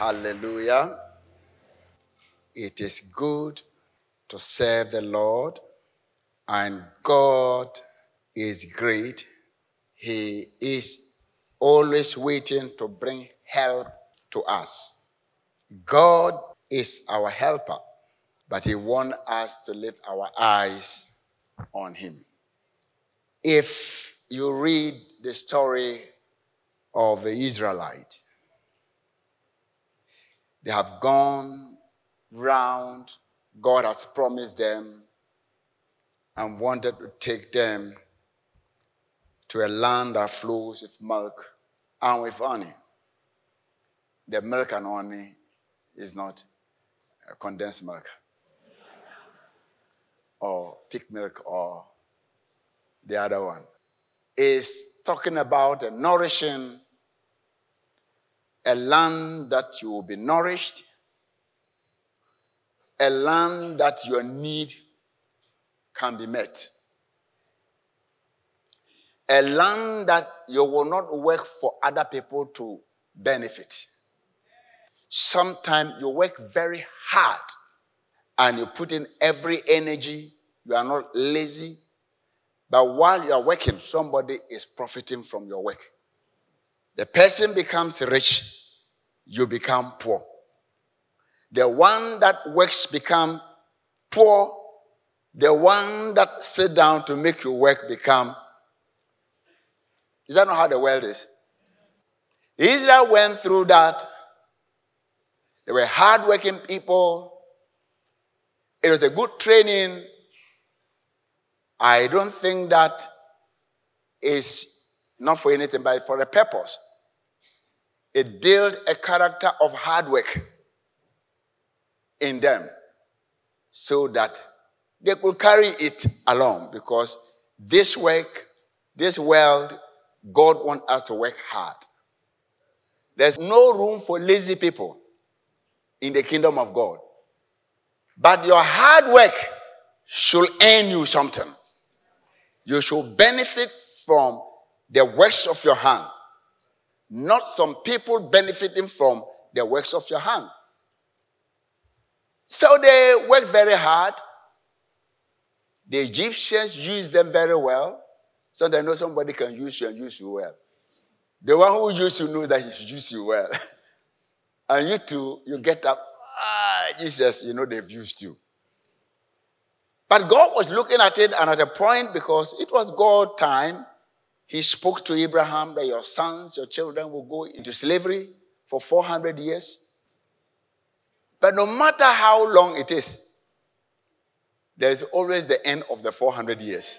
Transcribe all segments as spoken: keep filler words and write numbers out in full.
Hallelujah. It is good to serve the Lord, and God is great. He is always waiting to bring help to us. God is our helper, but he wants us to lift our eyes on him. If you read the story of the Israelites, they have gone round. God has promised them and wanted to take them to a land that flows with milk and with honey. The milk and honey is not condensed milk or pig milk or the other one. It's talking about a nourishing, a land that you will be nourished, a land that your need can be met, a land that you will not work for other people to benefit. Sometimes you work very hard and you put in every energy. You are not lazy. But while you are working, somebody is profiting from your work. The person becomes rich, you become poor. The one that works become poor. The one that sit down to make you work become. Is that not how the world is? Israel went through that. They were hardworking people. It was a good training. I don't think that is not for anything, but for a purpose. It built a character of hard work in them so that they could carry it along, because this work, this world, God wants us to work hard. There's no room for lazy people in the kingdom of God. But your hard work should earn you something. You should benefit from the works of your hands, not some people benefiting from the works of your hands. So they worked very hard. The Egyptians used them very well. So they know somebody can use you and use you well. The one who used you knows that he should use you well. And you too, you get up, ah, Jesus, you know they've used you. But God was looking at it, and at a point, because it was God's time, he spoke to Abraham that your sons, your children will go into slavery for four hundred years. But no matter how long it is, there's always the end of the four hundred years.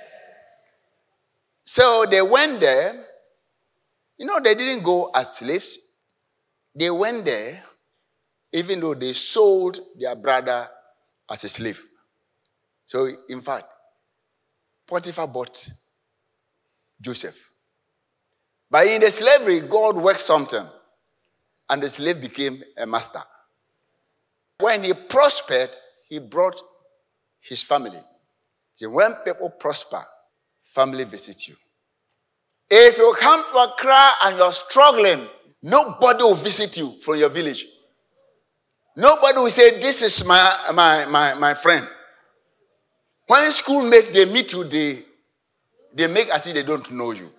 So they went there. You know, they didn't go as slaves. They went there, even though they sold their brother as a slave. So, in fact, Potiphar bought Joseph. But in the slavery, God worked something, and the slave became a master. When he prospered, he brought his family. See, when people prosper, family visits you. If you come to Accra and you're struggling, nobody will visit you from your village. Nobody will say, this is my, my, my, my friend. When schoolmates, they meet you, they, they make as if they don't know you.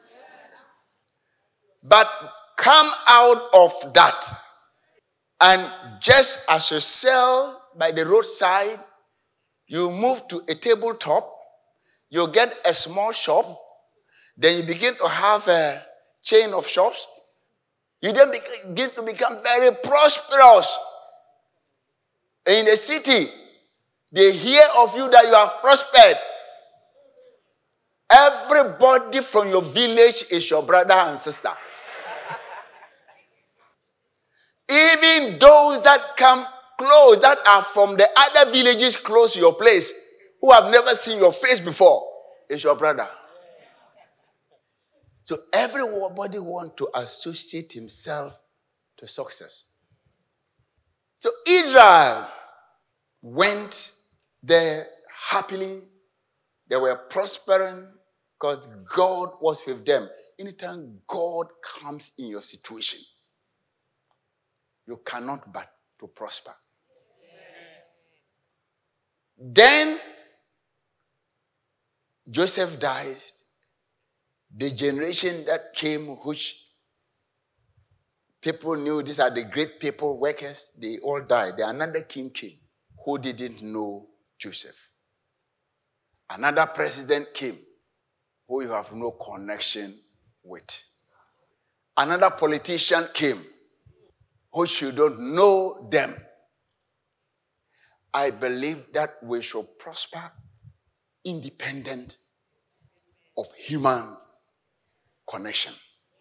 But come out of that, and just as you sell by the roadside, you move to a tabletop, you get a small shop, then you begin to have a chain of shops. You then begin to become very prosperous. In the city, they hear of you that you have prospered. Everybody from your village is your brother and sister. Even those that come close, that are from the other villages close to your place, who have never seen your face before, is your brother. So everybody wants to associate himself to success. So Israel went there happily. They were prospering because God was with them. Anytime God comes in your situation, you cannot but to prosper. Then Joseph died. The generation that came, which people knew these are the great people, workers, they all died. Then another king came who didn't know Joseph. Another president came who you have no connection with. Another politician came which you don't know them. I believe that we should prosper independent of human connection.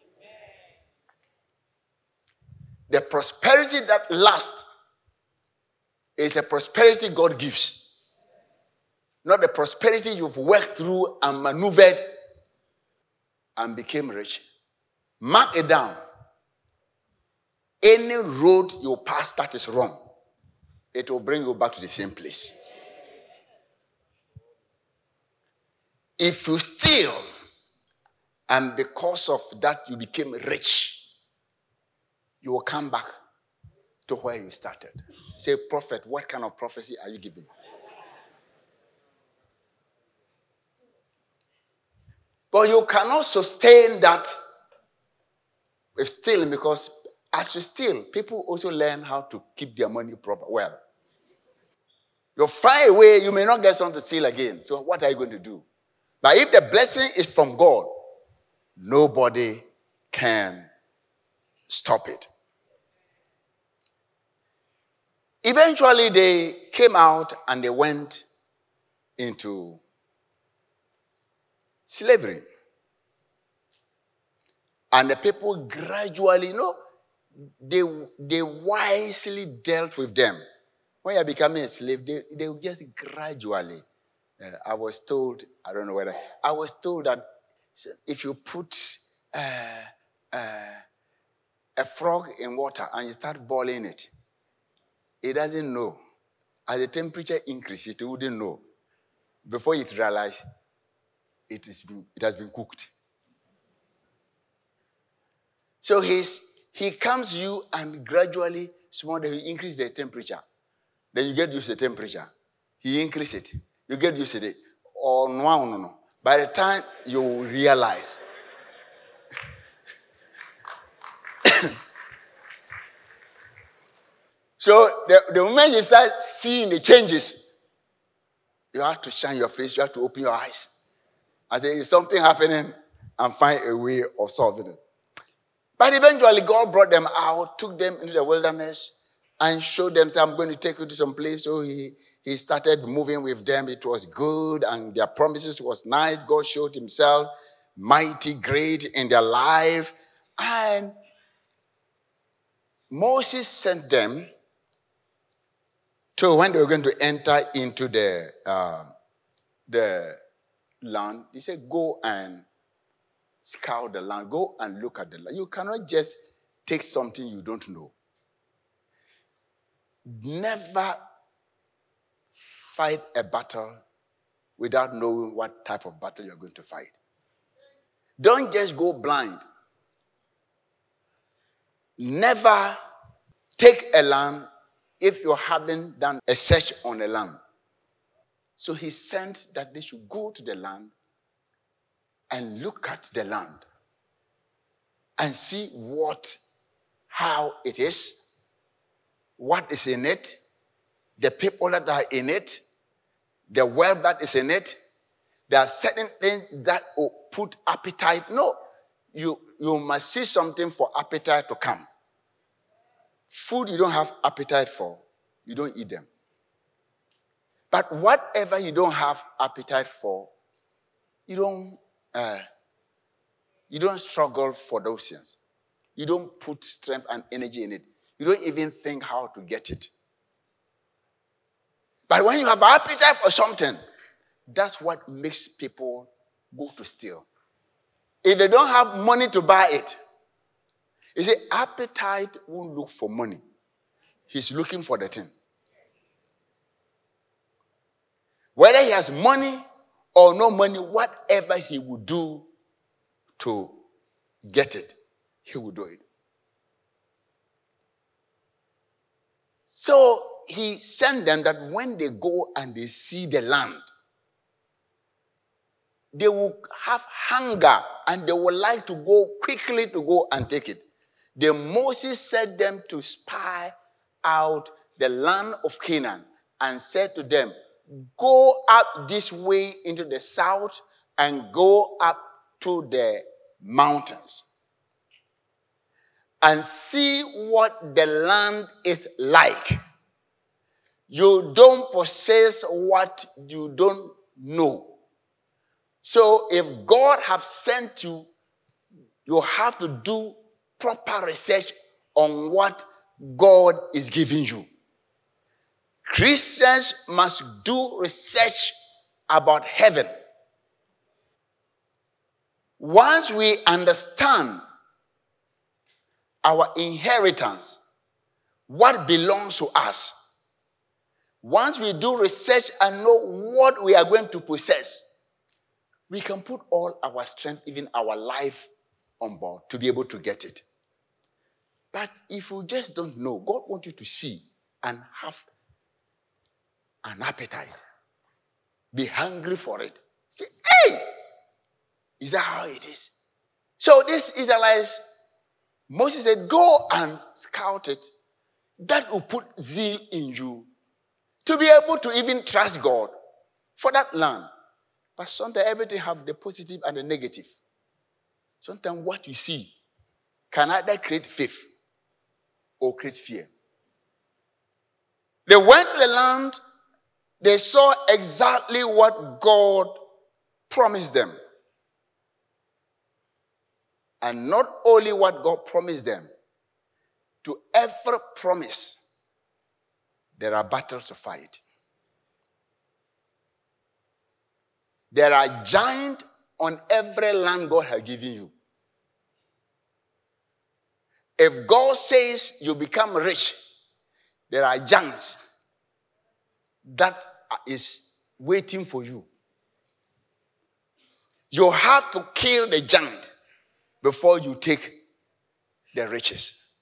The prosperity that lasts is a prosperity God gives. Not the prosperity you've worked through and maneuvered and became rich. Mark it down. Any road you pass that is wrong, it will bring you back to the same place. If you steal, and because of that you became rich, you will come back to where you started. Say, prophet, what kind of prophecy are you giving? But you cannot sustain that with stealing, because as you steal, people also learn how to keep their money proper well. You fly away, you may not get something to steal again. So what are you going to do? But if the blessing is from God, nobody can stop it. Eventually, they came out and they went into slavery. And the people gradually, you know, they, they wisely dealt with them. When you're becoming a slave, they, they just gradually. Uh, I was told, I don't know whether, I was told that if you put uh, uh, a frog in water and you start boiling it, it doesn't know. As the temperature increases, it wouldn't know. Before it realizes, it, is been, it has been cooked. So he's, he comes to you and gradually, small, he increases the temperature. Then you get used to the temperature. He increases it. You get used to it. Or no, no, no. By the time you realize, so the, the moment you start seeing the changes, you have to shine your face, you have to open your eyes. I say, is something happening? And find a way of solving it. But eventually God brought them out, took them into the wilderness, and showed them, say, I'm going to take you to some place. So he, he started moving with them. It was good, and their promises was nice. God showed himself mighty, great in their life. And Moses sent them to, when they were going to enter into the, uh, the land, he said, go and scout the land. Go and look at the land. You cannot just take something you don't know. Never fight a battle without knowing what type of battle you're going to fight. Don't just go blind. Never take a land if you haven't done a search on the land. So he sent that they should go to the land and look at the land and see what, how it is, what is in it, the people that are in it, the wealth that is in it. There are certain things that will put appetite. No, you, you must see something for appetite to come. Food you don't have appetite for, you don't eat them. But whatever you don't have appetite for, you don't uh, you don't struggle for those things. You don't put strength and energy in it. You don't even think how to get it. But when you have appetite for something, that's what makes people go to steal. If they don't have money to buy it, you see, appetite won't look for money. He's looking for the thing. Whether he has money or no money, whatever he will do to get it, he will do it. So he sent them that when they go and they see the land, they will have hunger and they would like to go quickly to go and take it. Then Moses sent them to spy out the land of Canaan and said to them, go up this way into the south and go up to the mountains and see what the land is like. You don't possess what you don't know. So if God has sent you, you have to do proper research on what God is giving you. Christians must do research about heaven. Once we understand our inheritance, what belongs to us, once we do research and know what we are going to possess, we can put all our strength, even our life, on board to be able to get it. But if you just don't know, God wants you to see and have an appetite. Be hungry for it. Say, hey! Is that how it is? So this Israelites, Moses said, go and scout it. That will put zeal in you to be able to even trust God for that land. But sometimes everything have the positive and the negative. Sometimes what you see can either create faith or create fear. They went to the land, they saw exactly what God promised them. And not only what God promised them, to every promise, there are battles to fight. There are giants on every land God has given you. If God says you become rich, there are giants that is waiting for you. You have to kill the giant before you take the riches.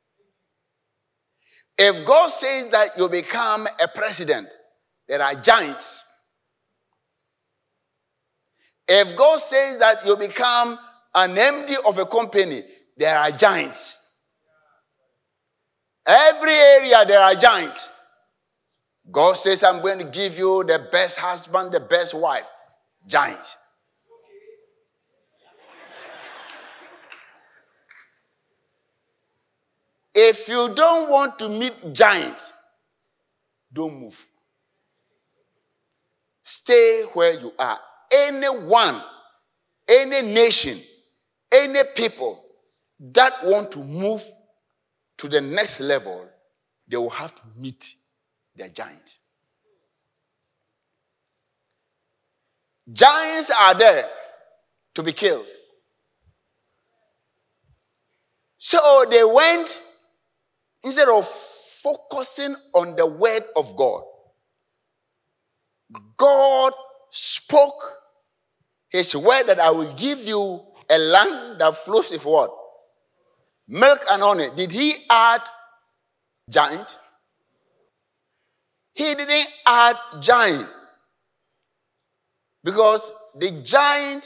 If God says that you become a president, there are giants. If God says that you become an M D of a company, there are giants. Every area there are giants. God says, I'm going to give you the best husband, the best wife. Giants. If you don't want to meet giants, don't move. Stay where you are. Anyone, any nation, any people that want to move to the next level, they will have to meet their giant. Giants are there to be killed. So they went, instead of focusing on the word of God, God spoke his word that I will give you a land that flows with what? Milk and honey. Did he add giant? He didn't add giant. Because the giant,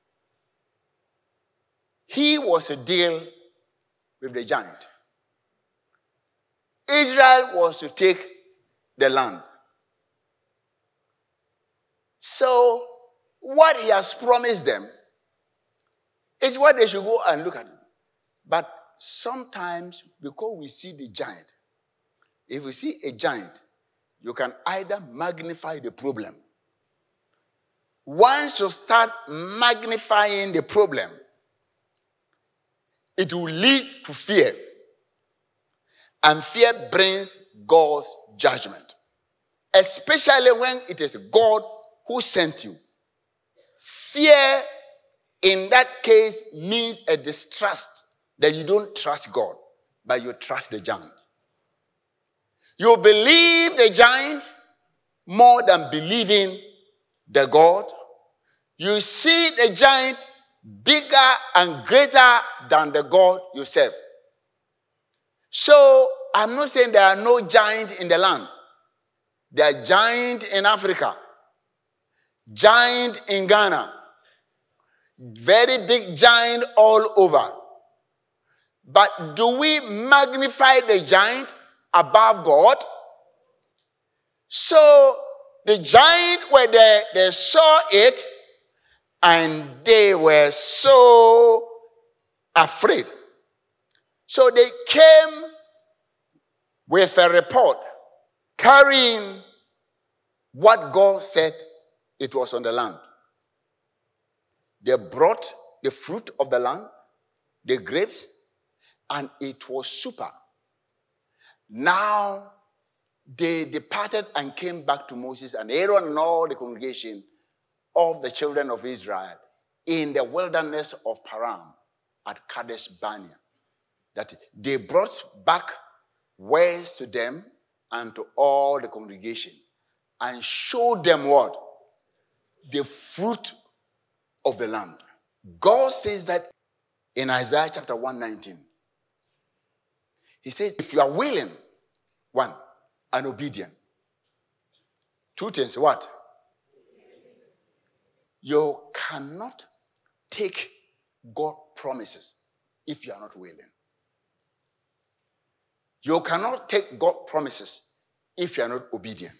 he was to deal with the giant. Israel was to take the land. So, what he has promised them is what they should go and look at. But sometimes, because we see the giant, if we see a giant, you can either magnify the problem. Once you start magnifying the problem, it will lead to fear. And fear brings God's judgment. Especially when it is God who sent you. Fear in that case means a distrust that you don't trust God, but you trust the giant. You believe the giant more than believing the God. You see the giant bigger and greater than the God you serve. So I'm not saying there are no giants in the land. There are giants in Africa, giant in Ghana, very big giant all over. But do we magnify the giant above God? So the giant were there, they saw it, and they were so afraid. So they came with a report carrying what God said it was on the land. They brought the fruit of the land, the grapes, and it was super. Now they departed and came back to Moses and Aaron and all the congregation of the children of Israel in the wilderness of Paran at Kadesh Barnea. That they brought back words to them and to all the congregation and showed them what? The fruit of the land. God says that in Isaiah chapter one nineteen. He says, if you are willing, one, and obedient. Two things, what? You cannot take God's promises if you are not willing. You cannot take God's promises if you are not obedient.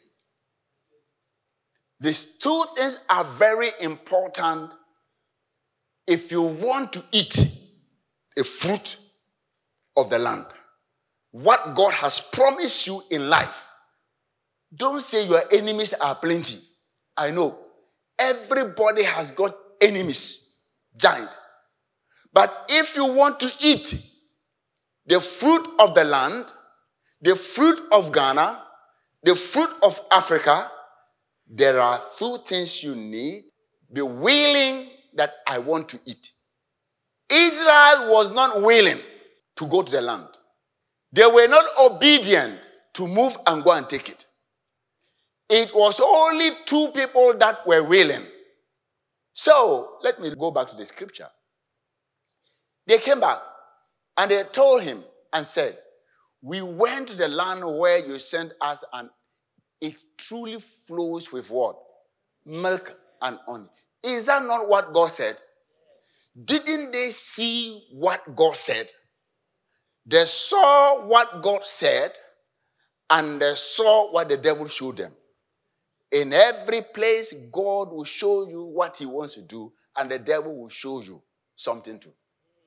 These two things are very important if you want to eat a fruit of the land. What God has promised you in life. Don't say your enemies are plenty. I know. Everybody has got enemies. Giant. But if you want to eat the fruit of the land, the fruit of Ghana, the fruit of Africa, there are two things you need. Be willing that I want to eat. Israel was not willing to go to the land. They were not obedient to move and go and take it. It was only two people that were willing. So, let me go back to the scripture. They came back and they told him and said, we went to the land where you sent us and it truly flows with what? Milk and honey. Is that not what God said? Didn't they see what God said? They saw what God said and they saw what the devil showed them. In every place, God will show you what he wants to do and the devil will show you something too.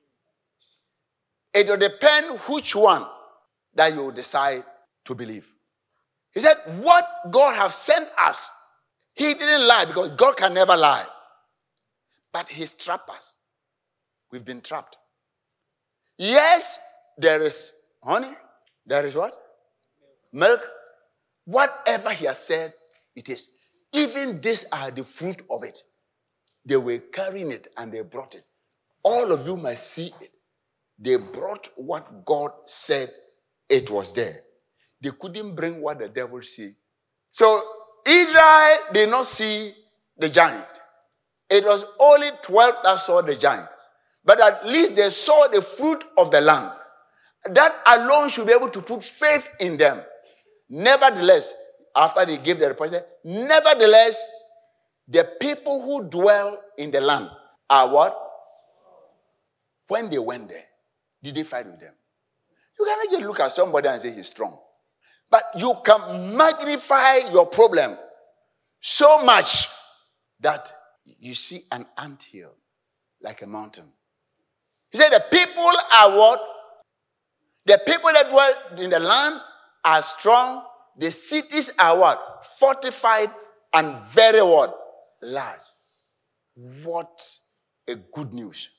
It will depend which one that you decide to believe. He said, what God has sent us, he didn't lie because God can never lie. But he's trapped us. We've been trapped. Yes, there is honey. There is what? Milk. Whatever he has said, it is. Even these are the fruit of it. They were carrying it and they brought it. All of you must see it. They brought what God said it was there. They couldn't bring what the devil said. So Israel did not see the giant. It was only twelve that saw the giant. But at least they saw the fruit of the land. That alone should be able to put faith in them. Nevertheless, after they gave the report, nevertheless, the people who dwell in the land are what? When they went there, did they fight with them? You cannot just look at somebody and say he's strong. But you can magnify your problem so much that you see an anthill like a mountain. He said the people are what? The people that dwell in the land are strong. The cities are what? Fortified and very what? Large. What a good news.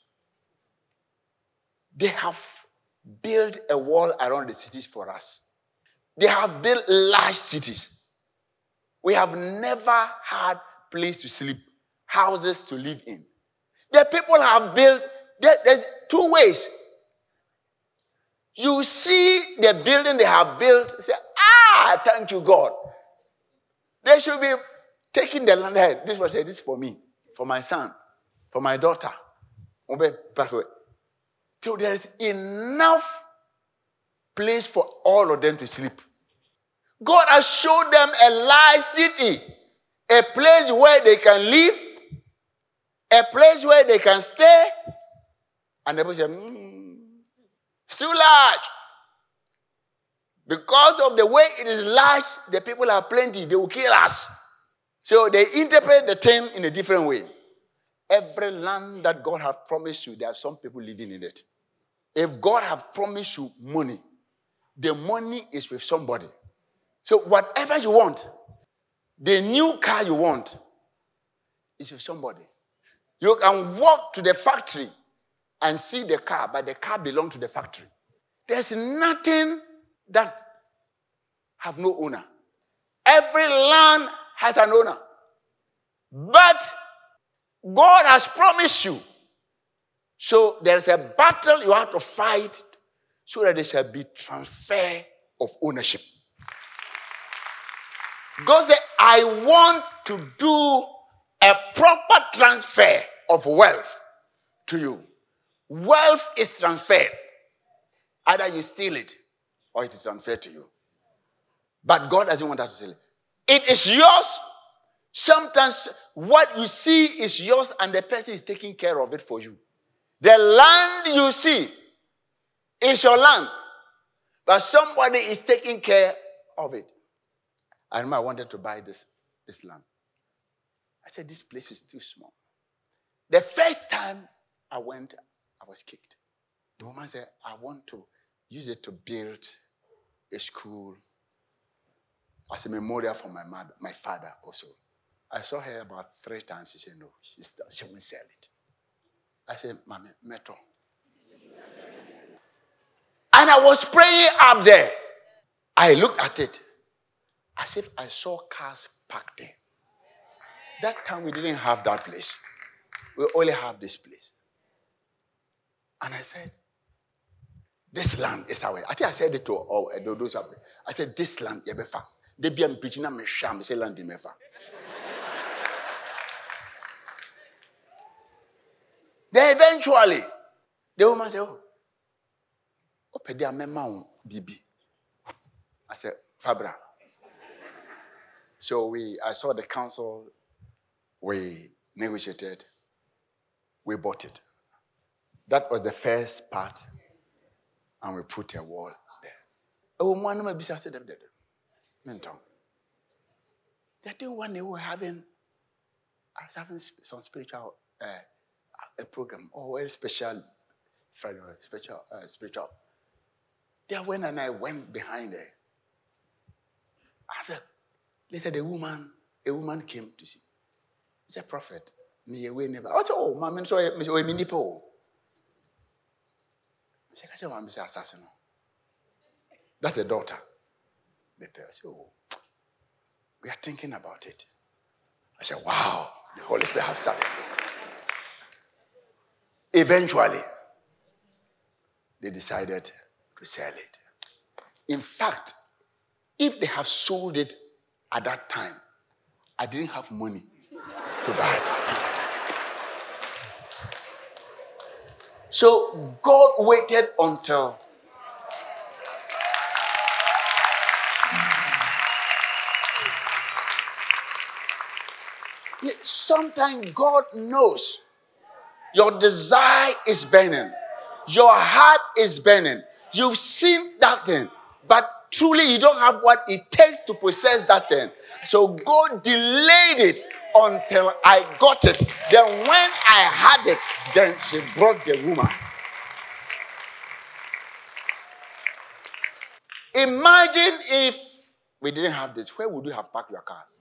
They have built a wall around the cities for us. They have built large cities. We have never had place to sleep, houses to live in. The people have built, there, there's two ways. You see the building they have built, say, ah, thank you, God. They should be taking the land ahead. This was said, this is for me, for my son, for my daughter. So there is enough place for all of them to sleep. God has showed them a large city, a place where they can live, a place where they can stay. And the people say, mm, it's too large. Because of the way it is large, the people are plenty. They will kill us. So they interpret the term in a different way. Every land that God has promised you, there are some people living in it. If God has promised you money, the money is with somebody. So whatever you want, the new car you want, is with somebody. You can walk to the factory and see the car, but the car belongs to the factory. There's nothing that have no owner. Every land has an owner. But God has promised you. So there's a battle you have to fight so that there shall be transfer of ownership. God said, I want to do a proper transfer of wealth to you. Wealth is transferred. Either you steal it or it is transferred to you. But God doesn't want that to steal it. It is yours. Sometimes what you see is yours and the person is taking care of it for you. The land you see is your land, but somebody is taking care of it. I remember I wanted to buy this, this land. I said, this place is too small. The first time I went, I was kicked. The woman said, I want to use it to build a school as a memorial for my mother, my father also. I saw her about three times. She said, no, she, she won't sell it. I said, Mommy, metro. And I was praying up there. I looked at it as if I saw cars parked there. That time we didn't have that place. We only have this place. And I said, this land is our way. I think I said it to all those who have. I said, this land, Yebefa. They be preaching, I'm sham, say land in Mefa. Then eventually, the woman said, oh, oh, pedia mema bibi. I said, Fabra. So we, I saw the council, we negotiated, we bought it. That was the first part, and we put a wall there. Oh, one of my business said them dead. Menton. They didn't one they were having, I was having some spiritual uh, a program or a special Friday, special uh, spiritual. There went and I went behind there. After later the woman, a woman came to see. It's a prophet. Me away never. I said, oh, mama, sorry, me say, me nipo. I said, I said, mama, say assassin. That's a daughter. I said, oh, we are thinking about it. I said, wow, the Holy Spirit has started. Eventually, they decided to sell it. In fact, if they have sold it at that time, I didn't have money to buy it. So God waited until sometimes God knows your desire is burning. Your heart is burning. You've seen that thing, but truly you don't have what it takes to possess that thing. So God delayed it until I got it. Then when I had it, then she brought the woman. Imagine if we didn't have this. Where would you have parked your cars?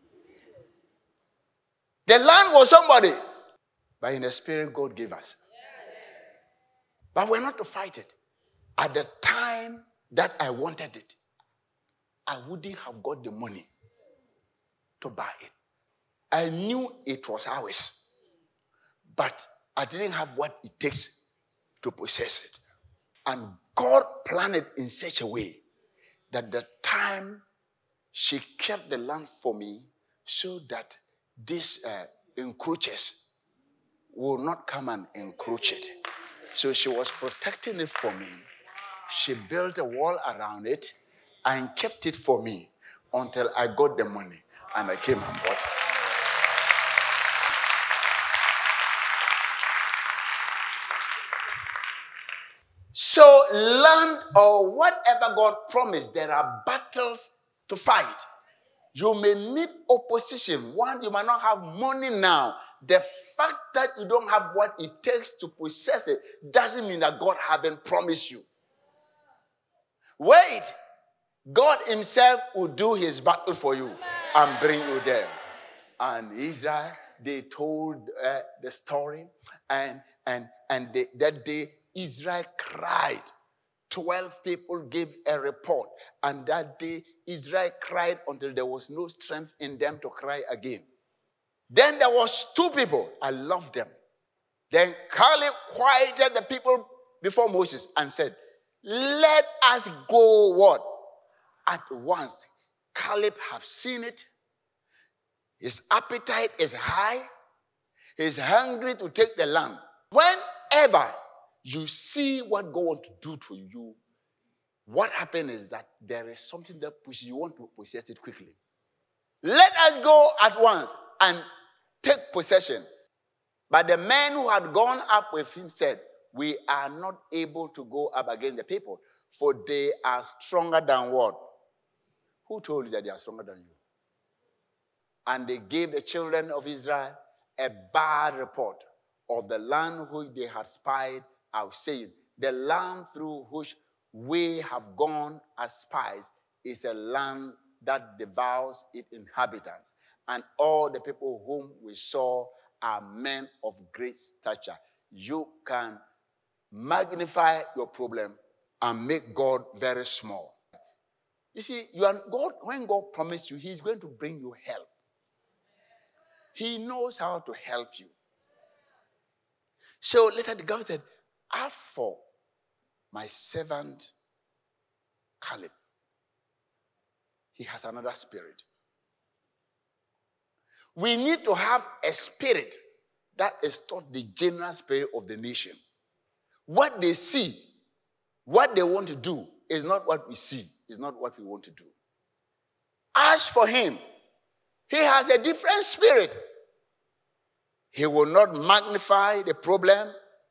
The land was somebody. But in the spirit, God gave us. But we're not to fight it. At the time that I wanted it, I wouldn't have got the money to buy it. I knew it was ours. But I didn't have what it takes to possess it. And God planned it in such a way that the time she kept the land for me so that these uh, encroachers will not come and encroach it. So she was protecting it for me She built a wall around it and kept it for me until I got the money and I came and bought it. So land or whatever God promised, there are battles to fight. You may meet opposition. One, you might not have money now. The fact that you don't have what it takes to possess it doesn't mean that God haven't promised you. Wait. God himself will do his battle for you and bring you there. And Israel, they told uh, the story. And, and, and they, that day, Israel cried. Twelve people gave a report. And that day, Israel cried until there was no strength in them to cry again. Then there was two people. I love them. Then Caleb quieted the people before Moses and said, let us go what? At once. Caleb have seen it. His appetite is high. He's hungry to take the land. Whenever you see what God wants to do to you, what happens is that there is something that pushes you want to possess it quickly. Let us go at once and take possession. But the men who had gone up with him said, we are not able to go up against the people, for they are stronger than what? Who told you that they are stronger than you? And they gave the children of Israel a bad report of the land which they had spied out, saying, the land through which we have gone as spies is a land that devours its inhabitants. And all the people whom we saw are men of great stature. You can magnify your problem and make God very small. You see, you are God, when God promised you, he's going to bring you help. He knows how to help you. So later the God said, as for my servant Caleb, he has another spirit. We need to have a spirit that is taught the general spirit of the nation. What they see, what they want to do is not what we see, is not what we want to do. As for him, he has a different spirit. He will not magnify the problem,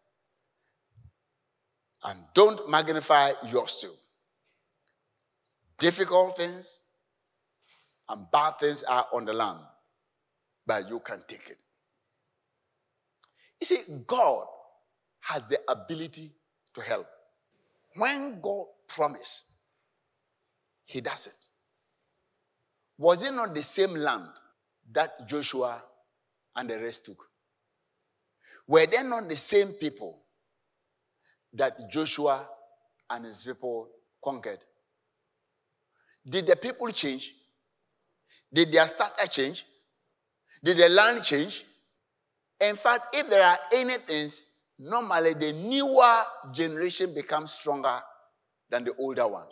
and don't magnify yours too. Difficult things and bad things are on the land, but you can take it. You see, God has the ability to help. When God promised, he does it. Was it not the same land that Joshua and the rest took? Were they not the same people that Joshua and his people conquered? Did the people change? Did their starter change? Did the land change? In fact, if there are any things, normally the newer generation becomes stronger than the older ones.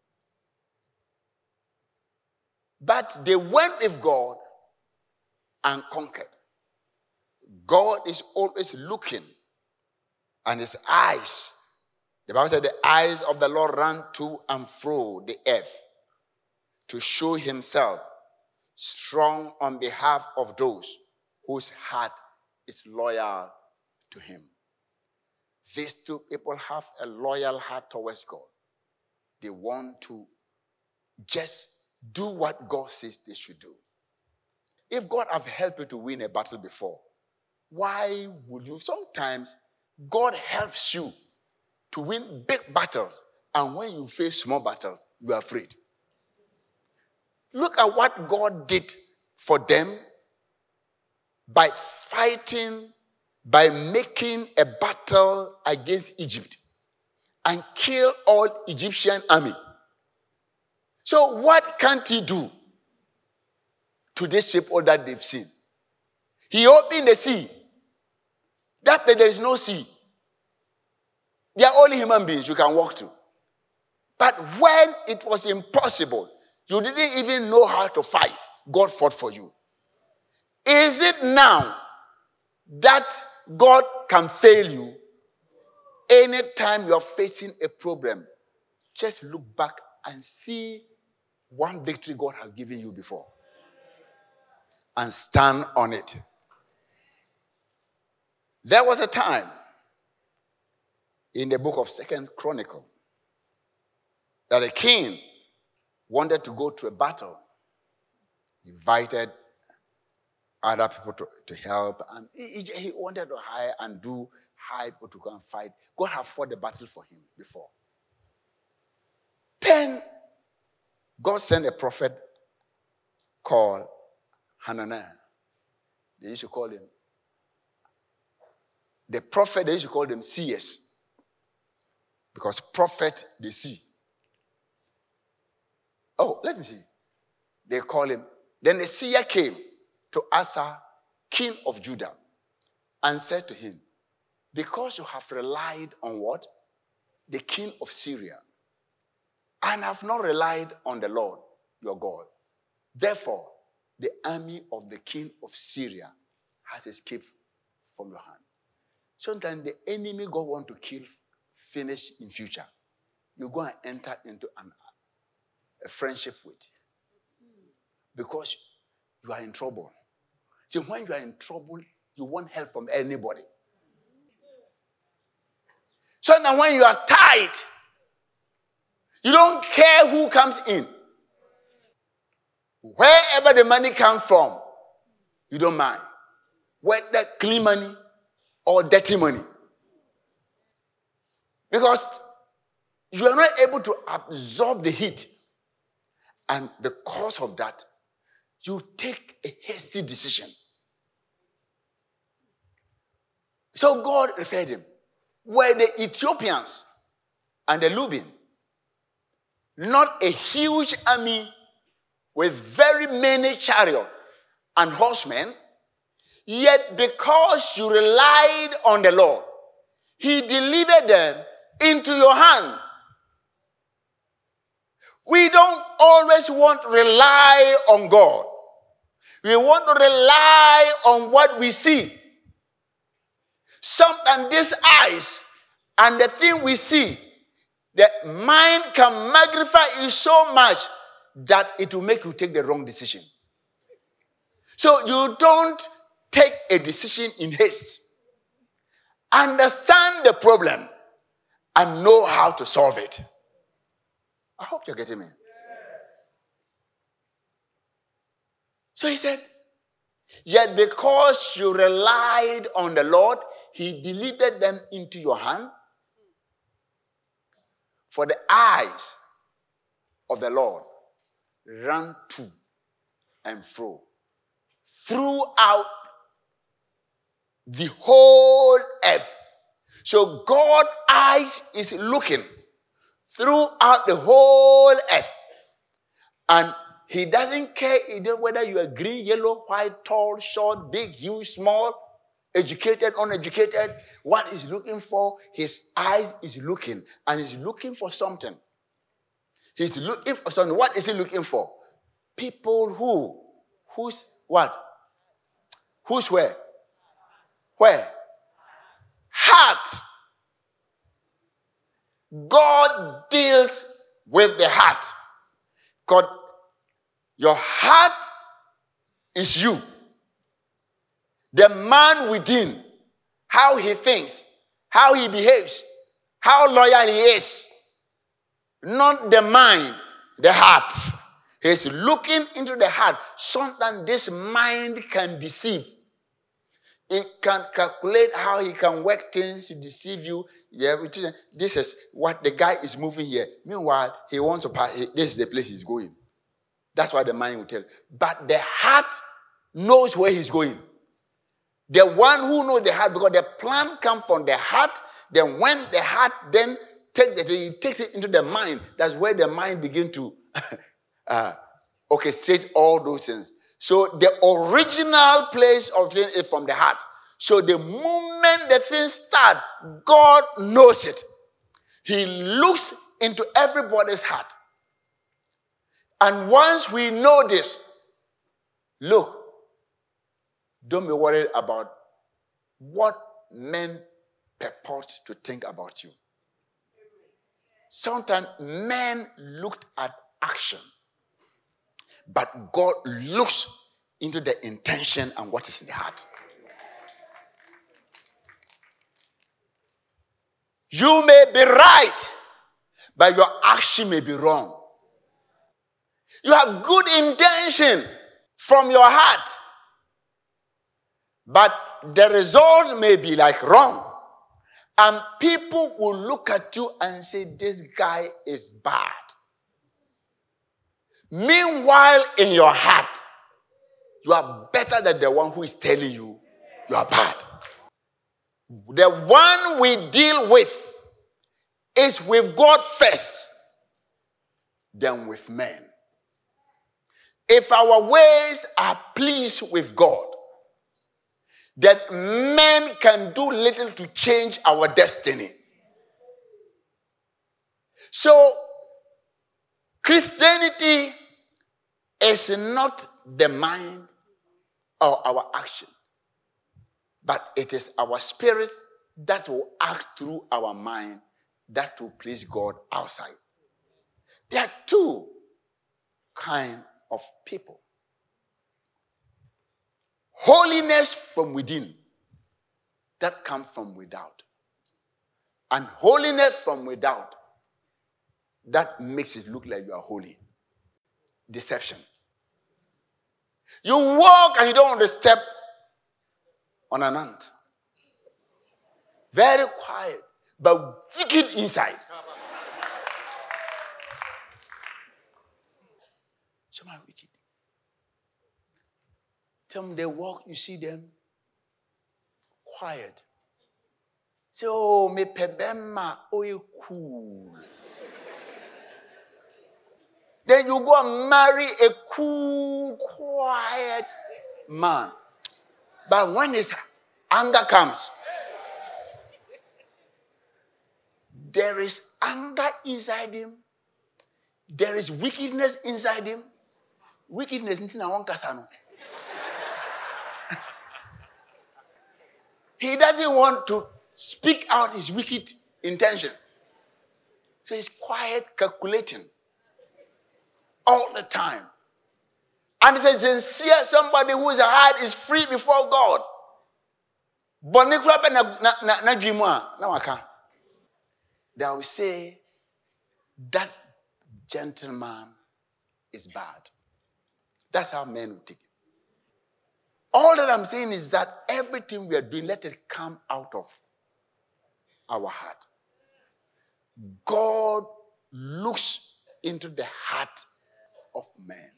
But they went with God and conquered. God is always looking, and his eyes, the Bible said the eyes of the Lord run to and fro the earth to show himself strong on behalf of those whose heart is loyal to him. These two people have a loyal heart towards God. They want to just do what God says they should do. If God have helped you to win a battle before, why would you? Sometimes God helps you to win big battles, and when you face small battles, you are afraid. Look at what God did for them by fighting, by making a battle against Egypt and kill all Egyptian army. So what can't he do to these people that they've seen? He opened the sea. That there is no sea. They are only human beings you can walk to. But when it was impossible, you didn't even know how to fight, God fought for you. Is it now that God can fail you anytime you are facing a problem? just look back and see one victory God has given you before. And stand on it. There was a time in the book of Second Chronicle that a king wanted to go to a battle. He invited other people to, to help, and he, he wanted to hire and do hire people to go and fight. God had fought the battle for him before. Then God sent a prophet called Hananiah. They used to call him the prophet. They used to call them seers, because prophet they see. Oh, let me see. They call him. Then the seer came to Asa, king of Judah, and said to him, because you have relied on what? The king of Syria, and have not relied on the Lord your God. Therefore, the army of the king of Syria has escaped from your hand. Sometimes the enemy God want to kill, finish in future. You go and enter into an, a friendship with. Because you are in trouble. See, when you are in trouble, you want help from anybody. So now when you are tight, you don't care who comes in. Wherever the money comes from, you don't mind. Whether clean money or dirty money. Because you are not able to absorb the heat. And because of that, you take a hasty decision. So God referred him. Were the Ethiopians and the Lubim not a huge army with very many chariots and horsemen, yet because you relied on the Lord, he delivered them into your hand. We don't always want to rely on God. We want to rely on what we see. Sometimes these eyes and the thing we see, the mind can magnify it so much that it will make you take the wrong decision. So you don't take a decision in haste. Understand the problem and know how to solve it. I hope you're getting me. So he said, yet because you relied on the Lord, he delivered them into your hand. For the eyes of the Lord ran to and fro throughout the whole earth. So God's eyes is looking throughout the whole earth. And he doesn't care whether you are green, yellow, white, tall, short, big, huge, small, educated, uneducated. What he's looking for, his eyes is looking. And he's looking for something. He's looking for something. What is he looking for? People who, who's what? Who's where? Where? Heart. God deals with the heart. God, your heart is you. The man within, how he thinks, how he behaves, how loyal he is. Not the mind, the heart. He's looking into the heart. Sometimes this mind can deceive. It can calculate how he can work things to deceive you. Yeah, this is what the guy is moving here. Meanwhile, he wants to pass. This is the place he's going. That's what the mind will tell. But the heart knows where he's going. The one who knows the heart, because the plan comes from the heart. Then when the heart then takes it, he takes it into the mind. That's where the mind begins to uh, orchestrate all those things. So the original place of things is from the heart. So the moment the thing starts, God knows it. He looks into everybody's heart. And once we know this, look, don't be worried about what men purport to think about you. sometimes men looked at action, but God looks into the intention and what is in the heart. You may be right, but your action may be wrong. You have good intention from your heart, but the result may be like wrong. And people will look at you and say, this guy is bad. Meanwhile, in your heart, you are better than the one who is telling you you are bad. The one we deal with is with God first, then with men. If our ways are pleased with God, then men can do little to change our destiny. So, Christianity is not the mind or our action, but it is our spirit that will act through our mind that will please God outside. There are two kinds of people. Holiness from within, that comes from without. And holiness from without, that makes it look like you are holy. Deception. You walk and you don't want to step on an ant. Very quiet, but wicked inside. Some are wicked. Tell them they walk, you see them quiet. Say, oh, me pebema, oh, you cool. Then you go and marry a cool, quiet man. But when his anger comes, there is anger inside him. There is wickedness inside him. Wickedness in one kasano. He doesn't want to speak out his wicked intention. So he's quiet, calculating all the time. And if it's sincere, somebody whose heart is free before God. They will say, that gentleman is bad. That's how men will take it. All that I'm saying is that everything we are doing, let it come out of our heart. God looks into the heart of man.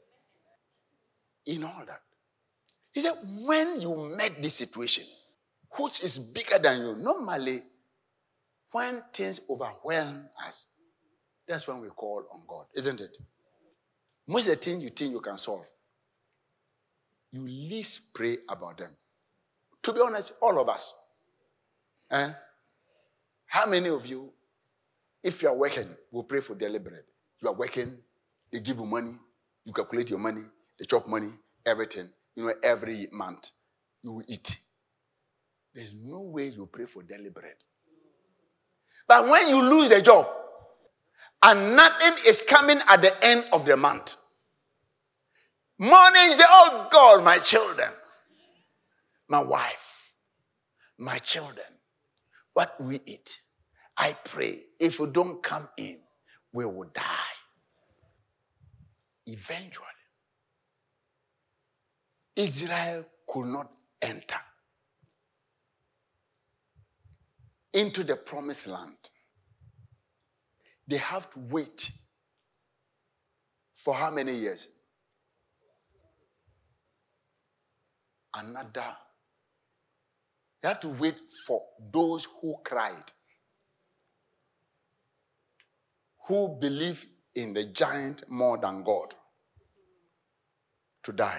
In all that. He said, when you met this situation, which is bigger than you, normally, when things overwhelm us, that's when we call on God, isn't it? Most of the things you think you can solve, you least pray about them. To be honest, all of us. Eh? How many of you, if you are working, will pray for daily bread? You are working, they give you money, you calculate your money, they chop money, everything. You know, every month, you will eat. There's no way you pray for daily bread. But when you lose the job, and nothing is coming at the end of the month, morning you say, oh God, my children, my wife, my children, what we eat. I pray, if you don't come in, we will die. Eventually, Israel could not enter into the promised land. They have to wait for how many years? Another. They have to wait for those who cried, who believe in the giant more than God, to die.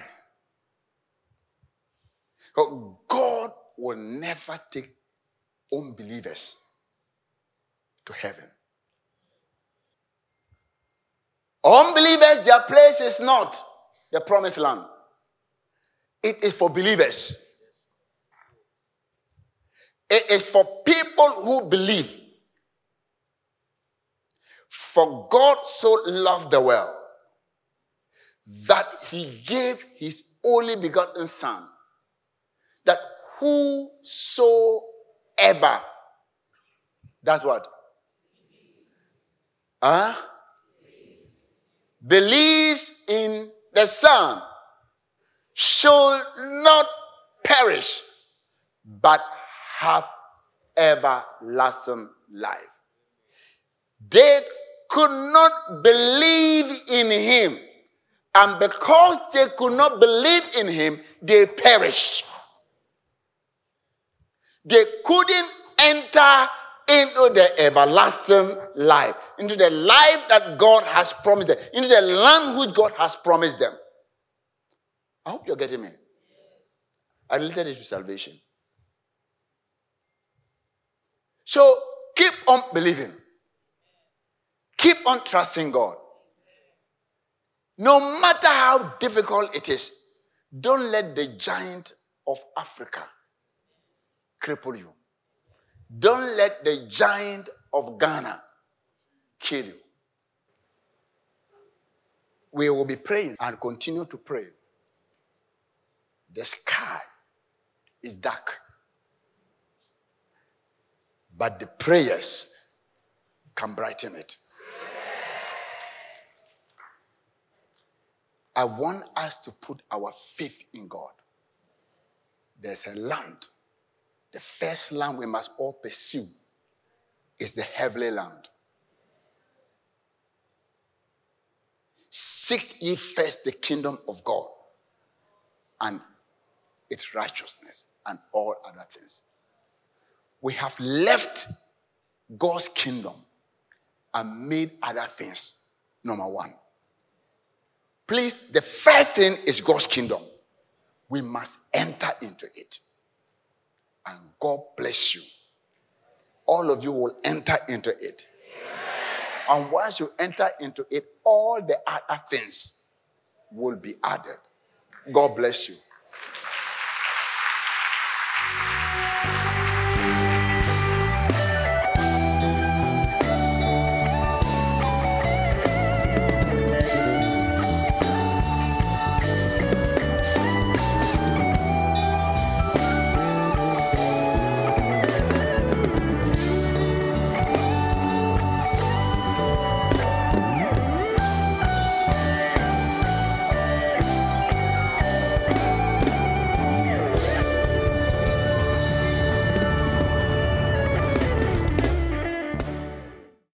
God will never take unbelievers to heaven. Unbelievers, their place is not the promised land. It is for believers. It is for people who believe. God so loved the world that he gave his only begotten Son, that whosoever, that's what? Huh? Believes in the Son should not perish, but have everlasting life. They could not believe in him. And because they could not believe in him, they perished. They couldn't enter into the everlasting life, into the life that God has promised them, into the land which God has promised them. I hope you're getting me. I related it to salvation. So keep on believing. Keep on trusting God. No matter how difficult it is, don't let the giant of Africa cripple you. Don't let the giant of Ghana kill you. We will be praying and continue to pray. The sky is dark, but the prayers can brighten it. I want us to put our faith in God. There's a land. The first land we must all pursue is the heavenly land. Seek ye first the kingdom of God and its righteousness and all other things. We have left God's kingdom and made other things number one. Please, the first thing is God's kingdom. We must enter into it. And God bless you. All of you will enter into it. Amen. And once you enter into it, all the other things will be added. God bless you.